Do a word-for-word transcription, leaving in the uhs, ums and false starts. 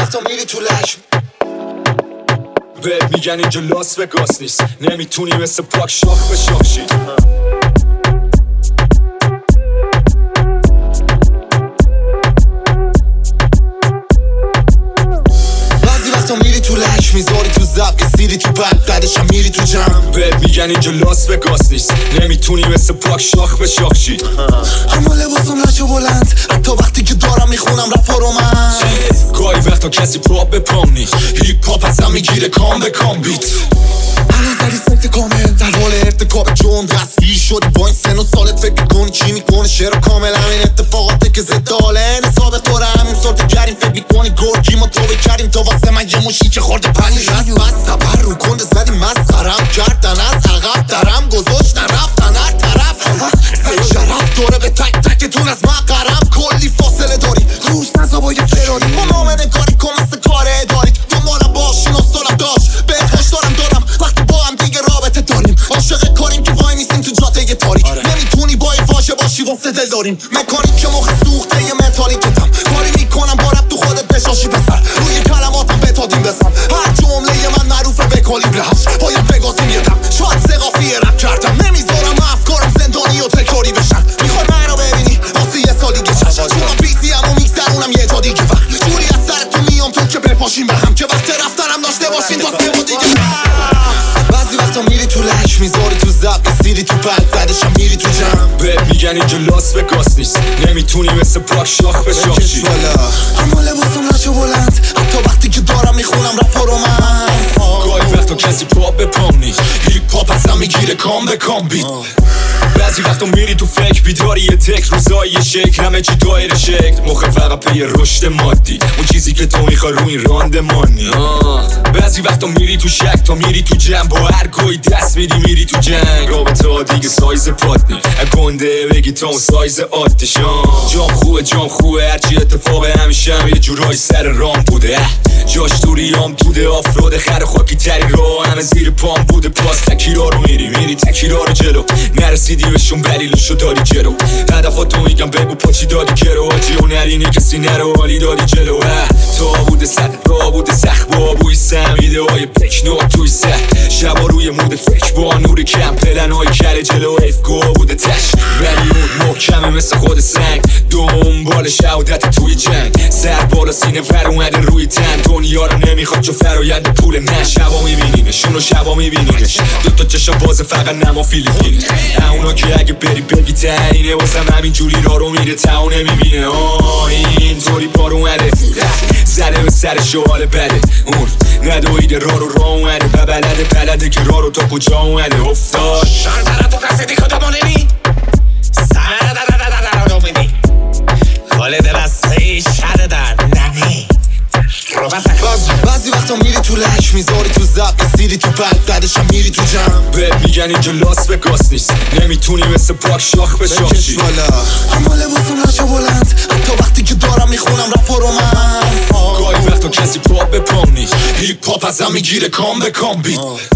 وقتا میری تو لشم بهت میگن اینجا لاس وگاس نیست، نمیتونی مثل پاک شاخ به شاخ شی. بعضی وقتا میری تو لش میذاری تو زب سیری تو بد بعدش هم میری تو جمع. بهت میگن اینجا لاس وگاس نیست، نمیتونی مثل پاک شاخ به شاخ شی. اما لباسم لچه بلند حتی وقتی که دارم میخونم رپ رو من. گاهی وقتا کسی پاپ به پام نیست، هیپ هاپ ازم میگیره کام به کام بیت. الان زدی سمت کامل در حال ارتکاب جرم دستگیر شدی با این سن و سالت فکر میکنی چی میکنی شعر کامل همین اتفاقاته که ضد حاله نصاب خوره همین سلطه کردیم فکر میکنی گرگی ما توبه کردیم تا واسه من یه موشی که خورده پنی رست بست سبر رو کنده زدی مسخرم کردن از عقب درم گذاشتن رفتن هر طرف سر شرف دوره به تک تکتون از مقرم کلی فاصله داری روش نزا با یه فراری ما نامنه کاری کن مثل کار اداری دنبالم باشین و سالم داشت بهت خوش دارم دارم وقتی با هم دیگه رابطه داریم عاشق کاریم که وای میسیم تو جاده تاریک نمیتونی با یه واژه باشی واسه دل داریم مکانیک که موقع سوخته یه متالیکتم کاری میکنم با رب تو خودت بشاشی بسر روی کلماتم بتادیم بسم هر جمله من معروفه به کالیبر هشت باید بگازیم یه دم شاید سقافی رپ کردم نمیذارم افکارم زندانی و تکراری بشن میخوای من رو ببینی واسه یه سال دیگه چشم چون من پیسی هم و میگذرونم یه جا دیگه وقت جوری از سرتون میام تو که بپاشیم به هم که وقت رفتنم داشته باشین تا سه و دیگه. بعضی وقتا میری تو لش میذاری تو زب سیری تو بد بعدش هم میری تو جمع. بهت میگن اینجا لاس وگاس نیست، نمیتونی مثل پاک شاخ به شاخ شی. اما لباسم لچه بلند حتی وقتی که دارم میخونم رپ رو من. گاهی وقتا کسی پاپ به پام نیست، هیپ هاپ ازم میگیره کام به کام بیت. بعضی وقتا میری تو فکر بیداری یه تک روزایی یه شکل همه چی دایر شکل مخه فقط پی رشد مادی اون چیزی که تو میخوای روی این راندمانی. بعضی وقتا میری تو شک تا میری تو جنب با هر گوی دست میدی میری تو جنگ رابطه ها دیگه سایز پات نی گنده بگی تا اون سایز عادشان. جام خوبه جام خوبه هرچی اتفاق همیشه هم یه جورایی سر رام بوده جاش تو ریام توده آفروده خر خاکی تری رو همه زیر پام بوده پاس تکیرا رو میری میری تکیرا رو جلو نرسیدی بهشون بلیلشو داری جلو هدفاتو میگم بگو پاچی دادی کرو آجی و نرینی کسی نرو حالی دادی جلو تا بوده صد را بوده سخت با بوی سمیده های پکنو توی سخت شبا روی مود فکر با نور کم پلن های کره جلو افگو بوده تش ولی اون محکمه مثل خود سنگ دنبال شهادت توی جنگ سر بالا سینه ور اومده روی تن دنیا رو نمیخواد چون فراید پول نه شبا میبینینشون و شبا میبینینش دوتا چشم باز فقط نما فیلیپینه اونا که اگه بری بگی تنینه واسم همین جوری را رو میره تا اون نمیبینه آه اینطوری بارو اومده زده به سر شوال بده اون ندویده را رو را اومده ببلده بلده که را رو تا کجا اومده افتاد شار برا تو کسی دیگه تو مونینی سر در در در در رو بینی کل دل از سی شده در نهی بعضی وقتا میری تو لش میذاری تو زب سیری تو بد بعدش هم میری تو جمع. بهت میگن اینجا لاس وگاس نیست، نمیتونی مثل پاک شاخ به شاخ شی. اما لباسم لچه بلند حتی وقتی که دارم میخونم رپ رو من. گاهی وقتا کسی پاپ به پام نیست، هیپ هاپ ازم میگیره کام به کام بیت.